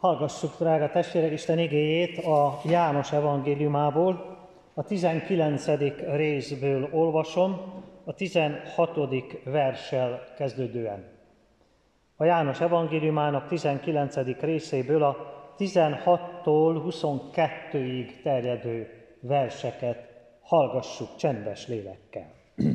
Hallgassuk, drága testvérek, Isten igéjét a János evangéliumából, a 19. részből olvasom, a 16. verssel kezdődően. A János evangéliumának 19. részéből a 16-tól 22-ig terjedő verseket hallgassuk csendes lélekkel.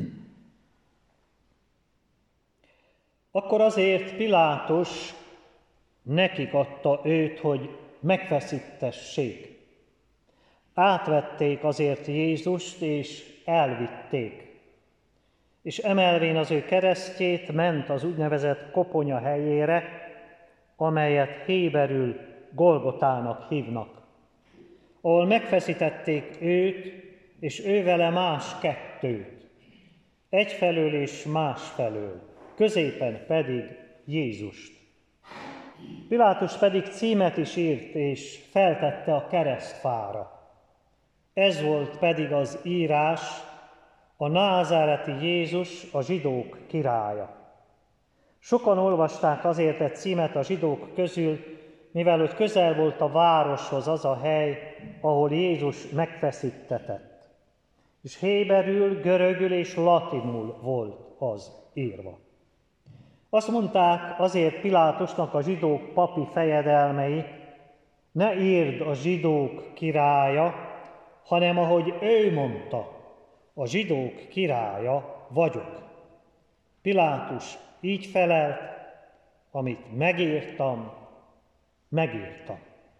Akkor azért Pilátus nekik adta őt, hogy megfeszítessék. Átvették azért Jézust, és elvitték. És emelvén az ő keresztjét ment az úgynevezett koponya helyére, amelyet héberül Golgotának hívnak, ahol megfeszítették őt, és ővele más kettőt, egyfelől és másfelől, középen pedig Jézust. Pilátus pedig címet is írt, és feltette a keresztfára. Ez volt pedig az írás: a názáreti Jézus, a zsidók királya. Sokan olvasták azért egy címet a zsidók közül, mivel hogy közel volt a városhoz az a hely, ahol Jézus megfeszítetett. És héberül, görögül és latinul volt az írva. Azt mondták azért Pilátusnak a zsidók papi fejedelmei: ne írd a zsidók királya, hanem ahogy ő mondta, a zsidók királya vagyok. Pilátus így felelt: amit megírtam, megírtam.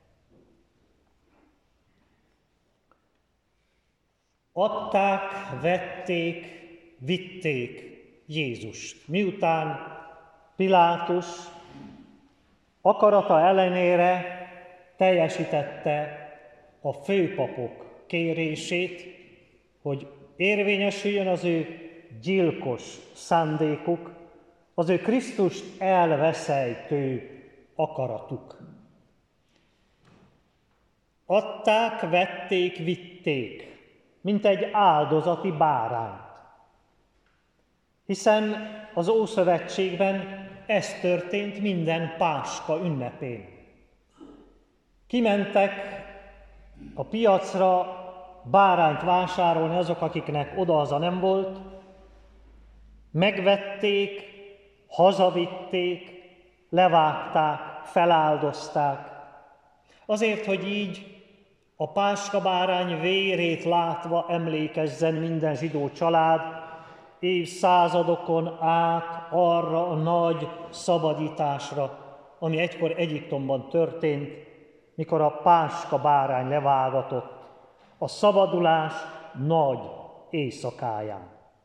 Adták, vették, vitték Jézust. Miután Pilátus akarata ellenére teljesítette a főpapok kérését, hogy érvényesüljön az ő gyilkos szándékuk, az ő Krisztust elveszejtő akaratuk. Adták, vették, vitték, mint egy áldozati bárányt. Hiszen az Ószövetségben ez történt minden Páska ünnepén. Kimentek a piacra bárányt vásárolni azok, akiknek odahaza nem volt, megvették, hazavitték, levágták, feláldozták, azért, hogy így a Páska bárány vérét látva emlékezzen minden zsidó család évszázadokon át arra a nagy szabadításra, ami egykor Egyiptomban történt, mikor a Páska bárány levágatott a szabadulás nagy éjszakáján.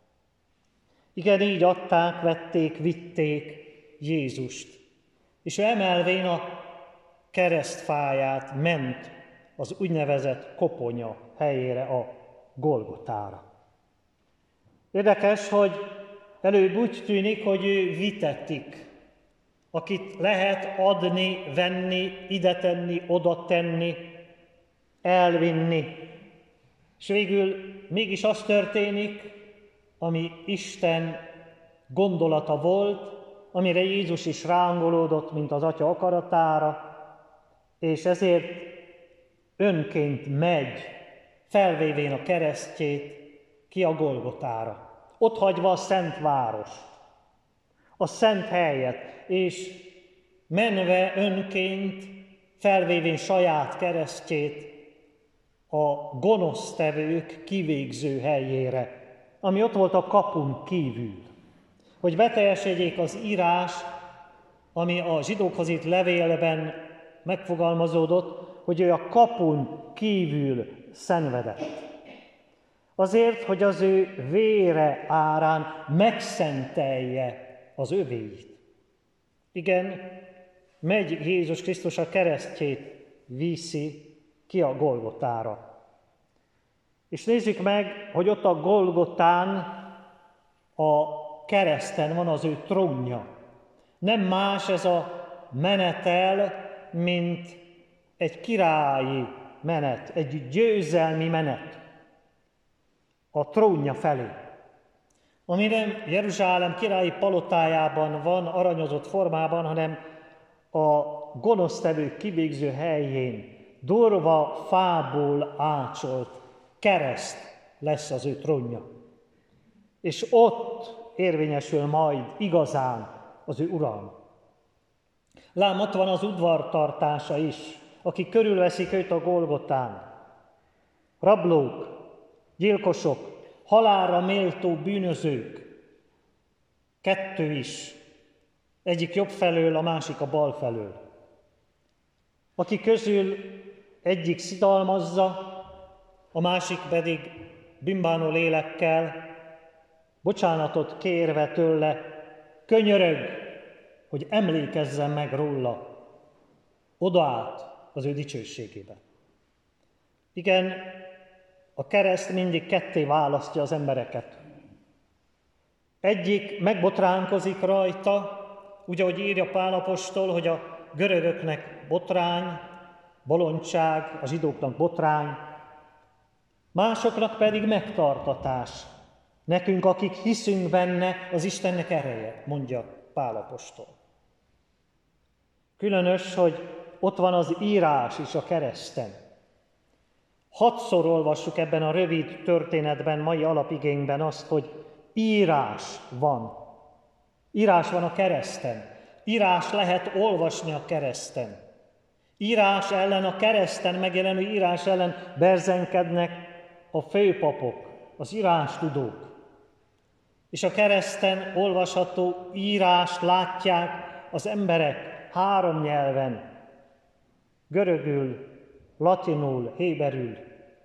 Igen, így adták, vették, vitték Jézust, és emelvén a keresztfáját ment az úgynevezett koponya helyére, a Golgotára. Érdekes, hogy előbb úgy tűnik, hogy ő vitetik, akit lehet adni, venni, ide tenni, oda tenni, elvinni. És végül mégis az történik, ami Isten gondolata volt, amire Jézus is rángolódott, mint az Atya akaratára, és ezért önként megy, felvévén a keresztjét ki a Golgotára, ott hagyva a szent várost, a szent helyet, és menve önként, felvévén saját keresztjét a gonosztevők kivégző helyére, ami ott volt a kapun kívül, hogy beteljesedjék az írás, ami a zsidókhoz írt levélben megfogalmazódott, hogy ő a kapun kívül szenvedett. Azért, hogy az ő vére árán megszentelje az övéit. Igen, megy Jézus Krisztus, a keresztjét viszi ki a Golgotára. És nézzük meg, hogy ott a Golgotán, a kereszten van az ő trónja. Nem más ez a menetel, mint egy királyi menet, egy győzelmi menet a trónja felé, ami nem Jeruzsálem királyi palotájában van aranyozott formában, hanem a gonosztevők kivégző helyén durva fából ácsolt kereszt lesz az ő trónja. És ott érvényesül majd igazán az ő uralma. Lám ott van az udvartartása is, akik körülveszik őt a Golgotán. Rablók, gyilkosok, halálra méltó bűnözők. Kettő is. Egyik jobb felől, a másik a bal felől. Aki közül egyik szidalmazza, a másik pedig bűnbánó lélekkel, bocsánatot kérve tőle, könyörög, hogy emlékezzen meg róla, odaállt az ő dicsőségébe. Igen, a kereszt mindig ketté választja az embereket. Egyik megbotránkozik rajta, úgy, ahogy írja Pál apostol, hogy a görögöknek botrány, bolondság, a zsidóknak botrány, másoknak pedig megtartatás. Nekünk, akik hiszünk benne, az Istennek ereje, mondja Pál apostol. Különös, hogy ott van az írás is a kereszten. 6-szor olvassuk ebben a rövid történetben, mai alapigénkben azt, hogy írás van. Írás van a kereszten. Írás lehet olvasni a kereszten. Írás ellen, a kereszten megjelenő írás ellen berzenkednek a főpapok, az írástudók. És a kereszten olvasható írást látják az emberek 3 nyelven, görögül, latinul, héberül.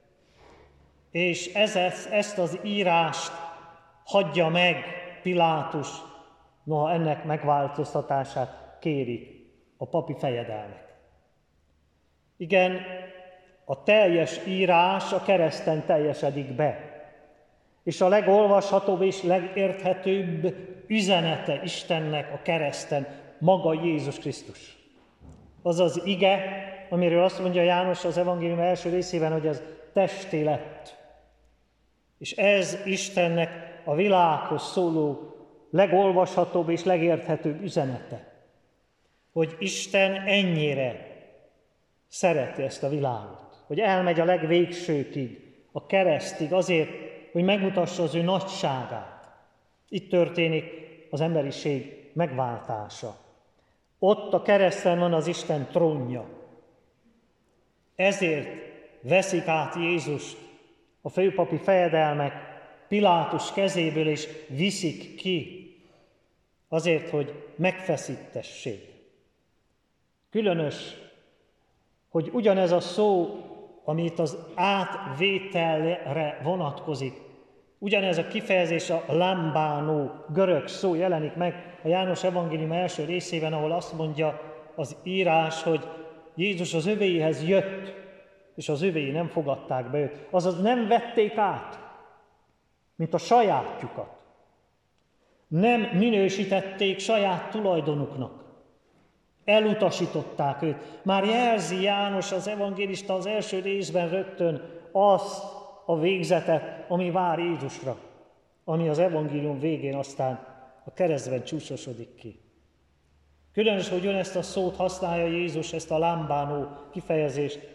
És ezt az írást hagyja meg Pilátus, noha ennek megváltoztatását kérik a papi fejedelmek. Igen, a teljes írás a kereszten teljesedik be, és a legolvashatóbb és legérthetőbb üzenete Istennek a kereszten maga Jézus Krisztus. Az az ige, amiről azt mondja János az evangélium első részében, hogy ez testé lett. És ez Istennek a világhoz szóló legolvashatóbb és legérthetőbb üzenete, hogy Isten ennyire szereti ezt a világot, hogy elmegy a legvégsőkig, a keresztig azért, hogy megmutassa az ő nagyságát. Itt történik az emberiség megváltása. Ott a kereszten van az Isten trónja. Ezért veszik át Jézust a főpapi fejedelmek Pilátus kezéből, és viszik ki, azért, hogy megfeszítessék. Különös, hogy ugyanez a szó, amit az átvételre vonatkozik, ugyanez a kifejezés, a lambánó görög szó jelenik meg a János evangélium első részében, ahol azt mondja az írás, hogy Jézus az övéihez jött, és az övéi nem fogadták be őt. Azaz nem vették át, mint a sajátjukat. Nem minősítették saját tulajdonuknak. Elutasították őt. Már jelzi János az evangélista az első részben rögtön azt a végzetet, ami vár Jézusra, ami az evangélium végén aztán a keresztben csúcsosodik ki. Különös, hogy ezt a szót használja Jézus, ezt a lámbánó kifejezést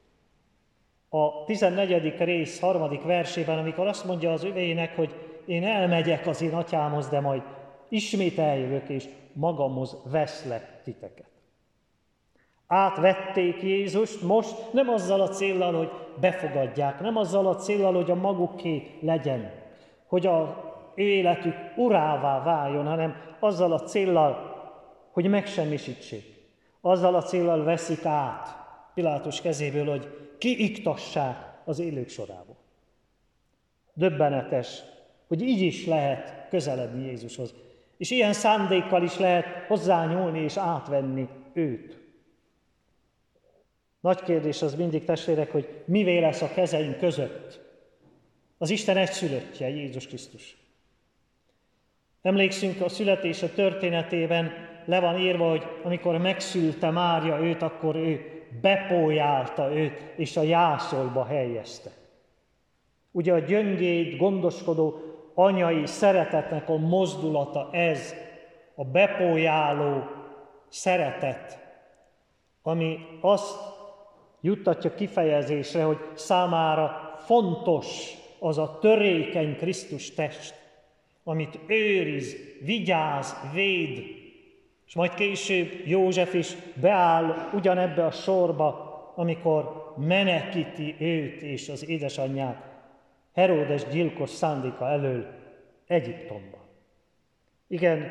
a 14. rész 3. versében, amikor azt mondja az övéinek, hogy én elmegyek az én atyámhoz, de majd ismét eljövök, és magamhoz veszlek titeket. Átvették Jézust most nem azzal a céllal, hogy befogadják, nem azzal a céllal, hogy a maguké legyen, hogy az ő életük urává váljon, hanem azzal a céllal, hogy megsemmisítsék. Azzal a céllal veszik át Pilátus kezéből, hogy kiiktassák az élők sorából. Döbbenetes, hogy így is lehet közeledni Jézushoz, és ilyen szándékkal is lehet hozzányúlni és átvenni őt. Nagy kérdés az mindig, testvérek, hogy mivé lesz a kezeink között az Isten egyszülöttje, Jézus Krisztus. Emlékszünk, a születése történetében le van írva, hogy amikor megszülte Mária őt, akkor ő bepójálta őt, és a jászolba helyezte. Ugye a gyöngéd, gondoskodó anyai szeretetnek a mozdulata ez, a bepójáló szeretet, ami azt juttatja kifejezésre, hogy számára fontos az a törékeny Krisztus test, amit őriz, vigyáz, véd, és majd később József is beáll ugyanebbe a sorba, amikor menekíti őt és az édesanyját Heródes gyilkos szándéka elől Egyiptomba. Igen,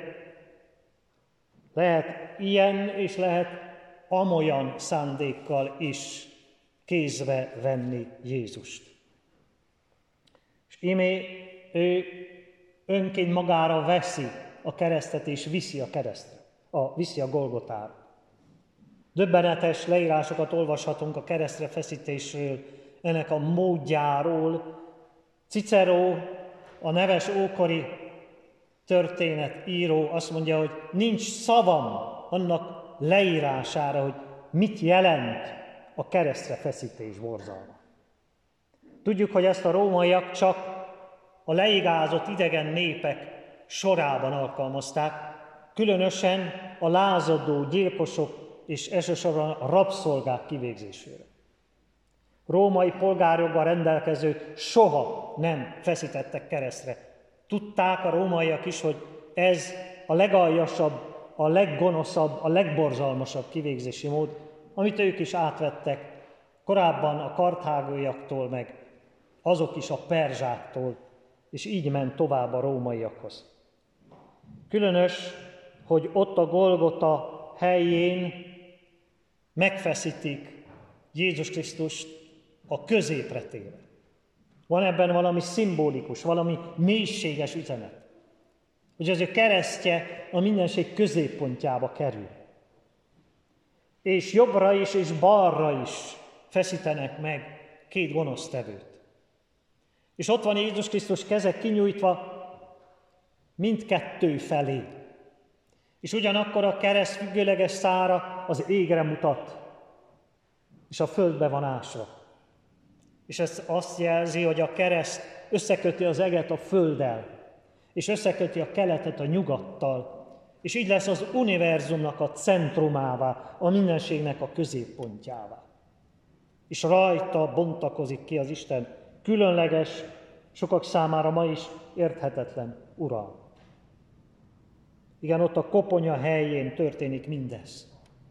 lehet ilyen és lehet amolyan szándékkal is kézbe venni Jézust. És íme ő önként magára veszi a keresztet és viszi a keresztre, viszi a Golgotára. Döbbenetes leírásokat olvashatunk a keresztre feszítésről, ennek a módjáról. Cicero, a neves ókori történetíró azt mondja, hogy nincs szavam annak leírására, hogy mit jelent a keresztre feszítés borzalma. Tudjuk, hogy ezt a rómaiak csak a leigázott idegen népek sorában alkalmazták, különösen a lázadó gyilkosok és elsősorban a rabszolgák kivégzésére. Római polgárjoggal rendelkezők soha nem feszítettek keresztre. Tudták a rómaiak is, hogy ez a legaljasabb, a leggonoszabb, a legborzalmasabb kivégzési mód, amit ők is átvettek korábban a karthágóiaktól, meg azok is a perzsáktól, és így ment tovább a rómaiakhoz. Különös, hogy ott a Golgota helyén megfeszítik Jézus Krisztust a középre téve. Van ebben valami szimbolikus, valami mélységes üzenet, hogy az ő keresztje a mindenség középpontjába kerül. És jobbra is, és balra is feszítenek meg két gonosztevőt. És ott van Jézus Krisztus keze kinyújtva mindkettő felé. És ugyanakkor a kereszt függőleges szára az égre mutat, és a földbe van ásva. És ez azt jelzi, hogy a kereszt összeköti az eget a földdel, és összeköti a keletet a nyugattal, és így lesz az univerzumnak a centrumává, a mindenségnek a középpontjává. És rajta bontakozik ki az Isten különleges, sokak számára ma is érthetetlen uralma. Igen, ott a koponya helyén történik mindez.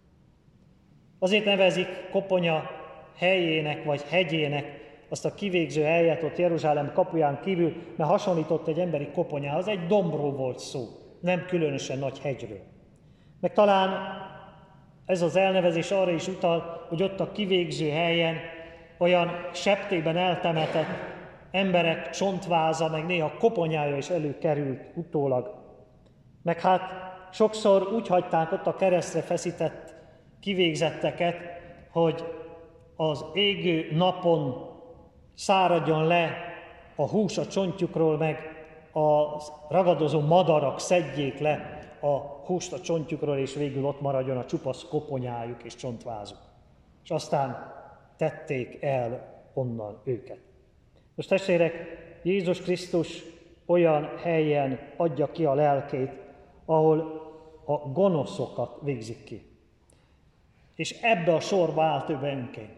Azért nevezik koponya helyének vagy hegyének azt a kivégző helyet ott Jeruzsálem kapuján kívül, mert hasonlított egy emberi koponyához, egy dombról volt szó, nem különösen nagy hegyről. Meg talán ez az elnevezés arra is utal, hogy ott a kivégző helyen olyan septében eltemetett emberek csontváza, meg néha koponyája is előkerült utólag. Meg hát sokszor úgy hagyták ott a keresztre feszített kivégzetteket, hogy az égő napon száradjon le a hús a csontjukról, meg a ragadozó madarak szedjék le a húst a csontjukról, és végül ott maradjon a csupasz koponyájuk és csontvázuk. És aztán tették el onnan őket. Most testvérek, Jézus Krisztus olyan helyen adja ki a lelkét, ahol a gonoszokat végzik ki. És ebbe a sorba állt ő önként.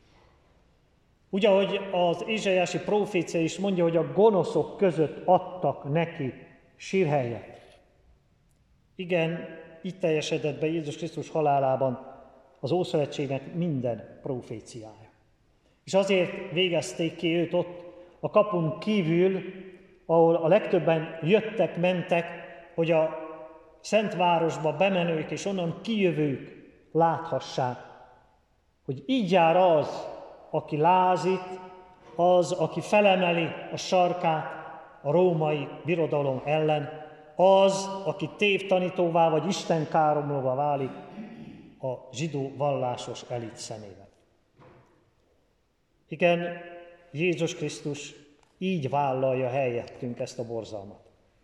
Úgy, ahogy az Ézsaiási prófécia is mondja, hogy a gonoszok között adtak neki sírhelyet. Igen, így teljesedett be Jézus Krisztus halálában az Ószövetségnek minden próféciája. És azért végezték ki őt ott a kapun kívül, ahol a legtöbben jöttek, mentek, hogy a Szentvárosba bemenők és onnan kijövők láthassák, hogy így jár az, aki lázít, az, aki felemeli a sarkát a római birodalom ellen, az, aki tévtanítóvá vagy istenkáromlóvá válik a zsidó vallásos elit szemében. Igen, Jézus Krisztus így vállalja helyettünk ezt a borzalmat.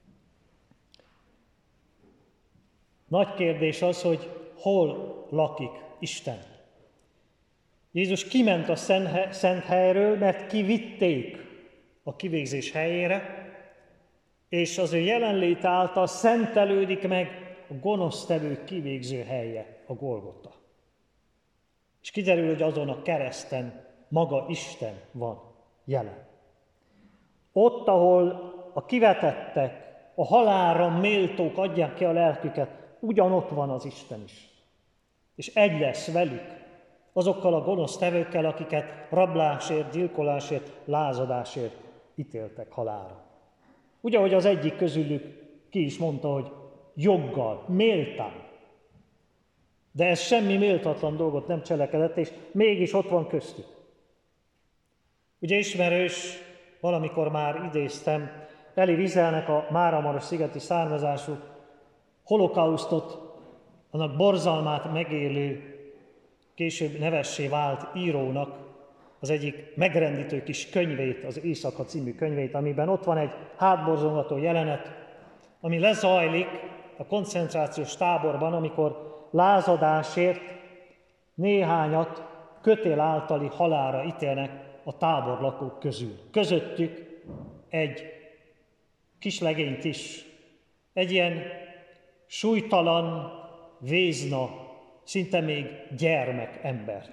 Nagy kérdés az, hogy hol lakik Isten. Jézus kiment a szent helyről, mert kivitték a kivégzés helyére, és az ő jelenlét által szentelődik meg a gonosztevők kivégző helye, a Golgota. És kiderül, hogy azon a kereszten maga Isten van jelen. Ott, ahol a kivetettek, a halálra méltók adják ki a lelküket, ugyanott van az Isten is. És egy lesz velük, azokkal a gonosz tevőkkel, akiket rablásért, gyilkolásért, lázadásért ítéltek halálra. Ugye, hogy az egyik közülük ki is mondta, hogy joggal, méltán. De ez semmi méltatlan dolgot nem cselekedett, és mégis ott van köztük. Ugye ismerős, valamikor már idéztem, Elie Wieselnek a Máramaros-szigeti származású holokausztot, annak borzalmát megélő, később nevessé vált írónak az egyik megrendítő kis könyvét, az Éjszaka című könyvét, amiben ott van egy hátborzongató jelenet, ami lezajlik a koncentrációs táborban, amikor lázadásért néhányat kötél általi halálra ítélnek a táborlakók közül. Közöttük egy kislegényt is, egy ilyen súlytalan, vézna, szinte még gyermek embert.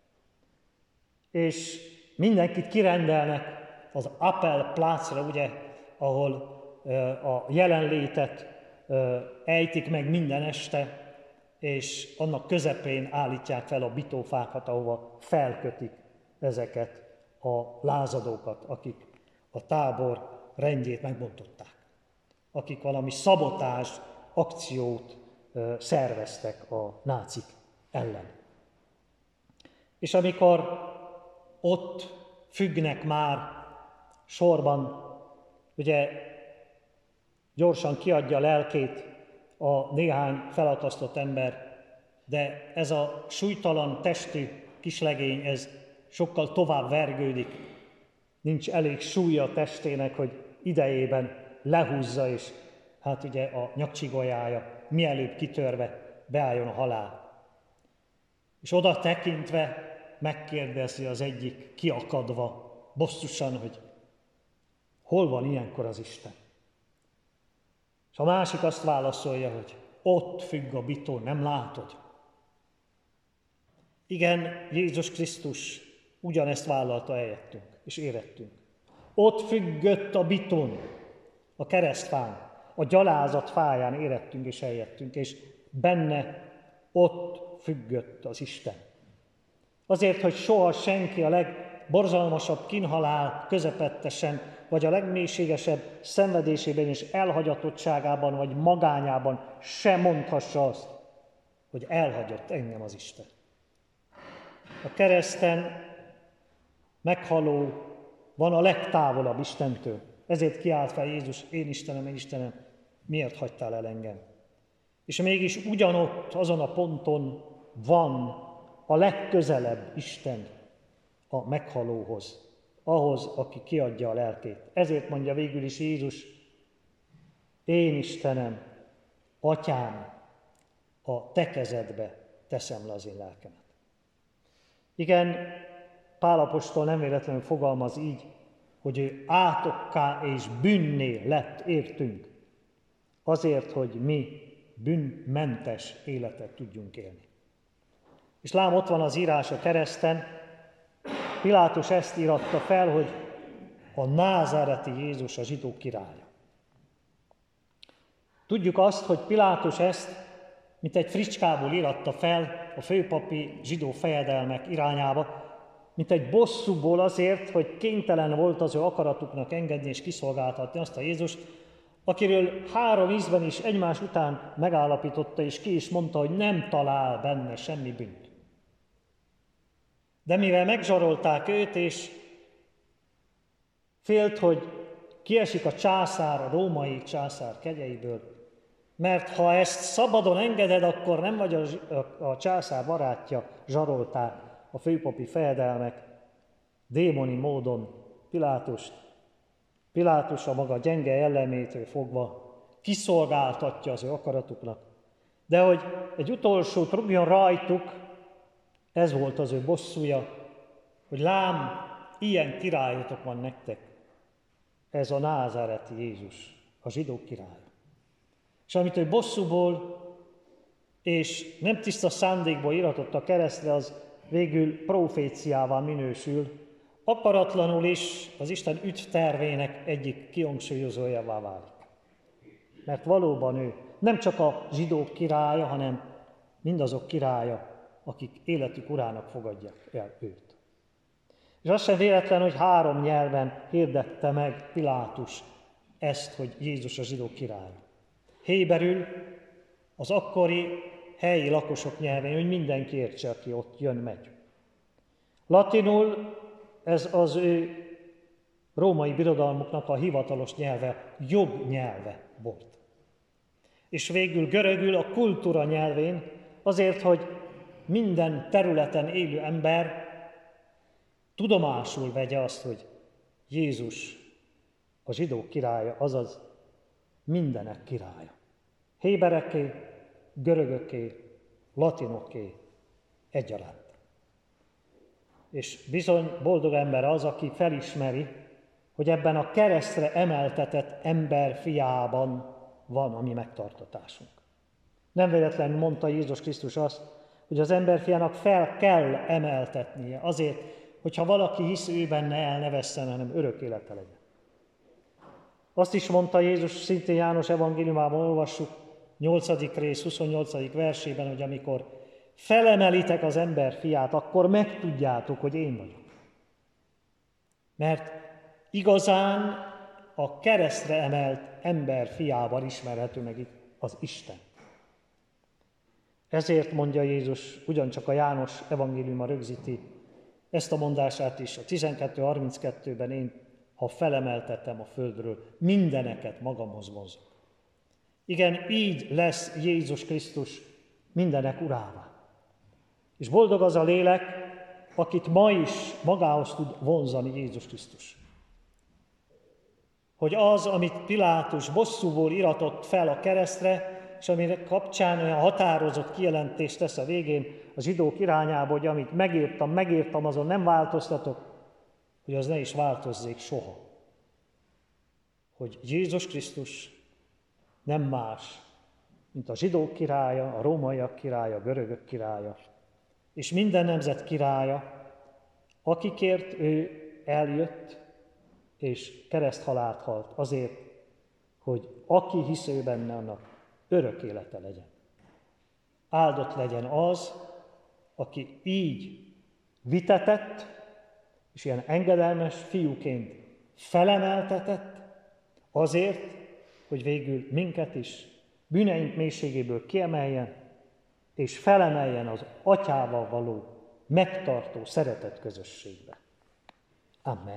És mindenkit kirendelnek az Appelplatzra, ugye, ahol a jelenlétet ejtik meg minden este, és annak közepén állítják fel a bitófákat, ahova felkötik ezeket a lázadókat, akik a tábor rendjét megbontották, akik valami szabotázs akciót szerveztek a nácik ellen. És amikor ott függnek már sorban, ugye gyorsan kiadja a lelkét a néhány felakasztott ember, de ez a súlytalan testű kislegény, ez sokkal tovább vergődik. Nincs elég súlya a testének, hogy idejében lehúzza, és hát ugye a nyakcsigolyája mielőbb kitörve beálljon a halál. És oda tekintve megkérdezi az egyik kiakadva, bosszusan, hogy hol van ilyenkor az Isten? És a másik azt válaszolja, hogy ott függ a bitón, nem látod? Igen, Jézus Krisztus ugyanezt vállalta helyettünk és érettünk. Ott függött a bitón, a keresztfán, a gyalázat fáján érettünk és helyettünk, és benne ott függött az Isten. Azért, hogy soha senki a legborzalmasabb kínhalál közepettesen, vagy a legmélységesebb szenvedésében és elhagyatottságában, vagy magányában sem mondhassa azt, hogy elhagyott engem az Isten. A kereszten meghaló van a legtávolabb Istentől. Ezért kiált fel Jézus, én Istenem, miért hagytál el engem? És mégis ugyanott, azon a ponton van a legközelebb Isten a meghalóhoz, ahhoz, aki kiadja a lelkét. Ezért mondja végül is Jézus, én Istenem, Atyám, a te kezedbe teszem le az én lelkemet. Igen, Pál apostol nem véletlenül fogalmaz így, hogy ő átokká és bűnné lett értünk, azért, hogy mi bűnmentes életet tudjunk élni. És lám, ott van az írás a kereszten, Pilátus ezt íratta fel, hogy a názáreti Jézus a zsidók királya. Tudjuk azt, hogy Pilátus ezt, mint egy fricskából íratta fel a főpapi zsidó fejedelmek irányába, mint egy bosszúból azért, hogy kénytelen volt az ő akaratuknak engedni és kiszolgáltatni azt a Jézust, akiről 3 ízben is egymás után megállapította, és ki is mondta, hogy nem talál benne semmi bűnt. De mivel megzsarolták őt, és félt, hogy kiesik a császár, a római császár kegyeiből, mert ha ezt szabadon engeded, akkor nem vagy a császár barátja, zsarolták a főpapi fejedelmek démoni módon Pilátust. Pilátus a maga gyenge jellemétől fogva kiszolgáltatja az ő akaratuknak. De hogy egy utolsót rúgjon rajtuk, ez volt az ő bosszúja, hogy lám, ilyen királyotok van nektek. Ez a názáreti Jézus, a zsidók királya. És amit ő bosszúból és nem tiszta szándékból iratott a keresztre, az végül proféciával minősül, akaratlanul is az Isten üdvtervének egyik kihangsúlyozójává válik. Mert valóban ő nem csak a zsidók királya, hanem mindazok királya, akik életük urának fogadják el őt. És az sem véletlen, hogy 3 nyelven hirdette meg Pilátus ezt, hogy Jézus a zsidók királya. Héberül, az akkori helyi lakosok nyelvén, hogy mindenki értse, aki ott jön-megy. Latinul ez az ő római birodalmuknak a hivatalos nyelve, jognyelve volt. És végül görögül a kultúra nyelvén, azért, hogy minden területen élő ember tudomásul vegye azt, hogy Jézus a zsidók királya, azaz mindenek királya. Hébereké, görögöké, latinoké egyaránt. És bizony boldog ember az, aki felismeri, hogy ebben a keresztre emeltetett ember fiában van a mi megtartatásunk. Nem véletlenül mondta Jézus Krisztus azt, hogy az emberfiának fel kell emeltetnie azért, hogyha valaki hisz ő benne, el ne vesszen, hanem örök élete legyen. Azt is mondta Jézus, szintén János evangéliumában olvassuk, 8. rész, 28. versében, hogy amikor felemelitek az ember fiát, akkor megtudjátok, hogy én vagyok. Mert igazán a keresztre emelt ember fiával ismerhető meg az Isten. Ezért mondja Jézus, ugyancsak a János evangéliuma rögzíti ezt a mondását is, a 12.32-ben én, ha felemeltettem a földről, mindeneket magamhoz vonzok. Igen, így lesz Jézus Krisztus mindenek urává. És boldog az a lélek, akit ma is magához tud vonzani Jézus Krisztus. Hogy az, amit Pilátus bosszúból iratott fel a keresztre, és amire kapcsán olyan határozott kijelentést tesz a végén a zsidók irányába, hogy amit megírtam, azon nem változtatok, hogy az ne is változzék soha. Hogy Jézus Krisztus nem más, mint a zsidók királya, a rómaiak királya, a görögök királya, és minden nemzet királya, akikért ő eljött, és kereszthalált halt azért, hogy aki hisz ő benne, annak örök élete legyen. Áldott legyen az, aki így vitetett, és ilyen engedelmes fiúként felemeltetett, azért, hogy végül minket is bűneink mélységéből kiemeljen, és felemeljen az Atyával való megtartó szeretet közösségbe. Amen.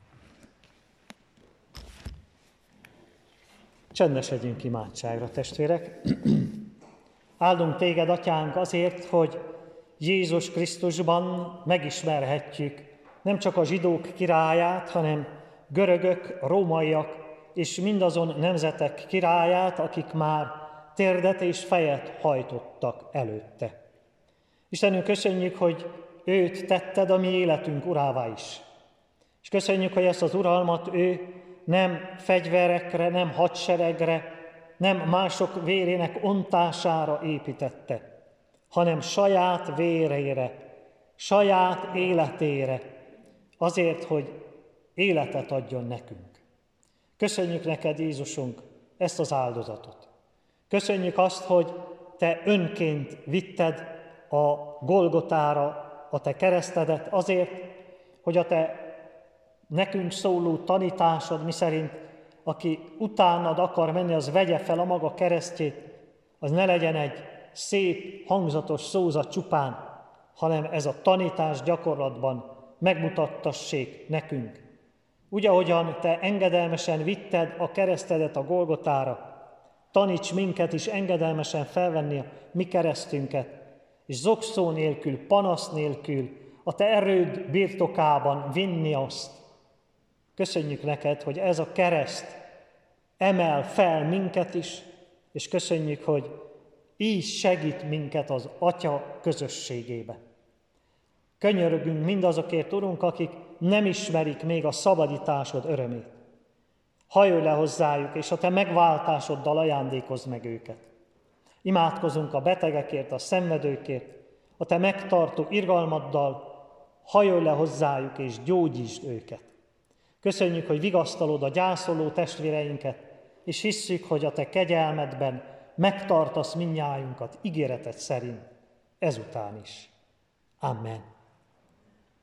Csendesedjünk imádságra, testvérek! Áldunk téged, Atyánk, azért, hogy Jézus Krisztusban megismerhetjük nem csak a zsidók királyát, hanem görögök, rómaiak és mindazon nemzetek királyát, akik már térdet és fejet hajtottak előtte. Istenünk, köszönjük, hogy őt tetted a mi életünk urává is. És köszönjük, hogy ezt az uralmat ő nem fegyverekre, nem hadseregre, nem mások vérének ontására építette, hanem saját vérére, saját életére, azért, hogy életet adjon nekünk. Köszönjük neked, Jézusunk, ezt az áldozatot. Köszönjük azt, hogy te önként vitted a Golgotára a te keresztedet azért, hogy a te nekünk szóló tanításod, miszerint aki utánad akar menni, az vegye fel a maga keresztjét, az ne legyen egy szép, hangzatos szózat csupán, hanem ez a tanítás gyakorlatban megmutattassék nekünk. Úgy, ahogyan te engedelmesen vitted a keresztedet a Golgotára, taníts minket is engedelmesen felvenni a mi keresztünket, és zokszó nélkül, panasz nélkül a te erőd birtokában vinni azt. Köszönjük neked, hogy ez a kereszt emel fel minket is, és köszönjük, hogy így segít minket az Atya közösségébe. Könyörögünk mindazokért, Urunk, akik nem ismerik még a szabadításod örömét. Hajolj le hozzájuk, és a te megváltásoddal ajándékozd meg őket. Imádkozunk a betegekért, a szenvedőkért, a te megtartó irgalmaddal hajolj le hozzájuk és gyógyítsd őket. Köszönjük, hogy vigasztalod a gyászoló testvéreinket, és hisszük, hogy a te kegyelmedben megtartasz mindnyájunkat ígéreted szerint ezután is. Amen.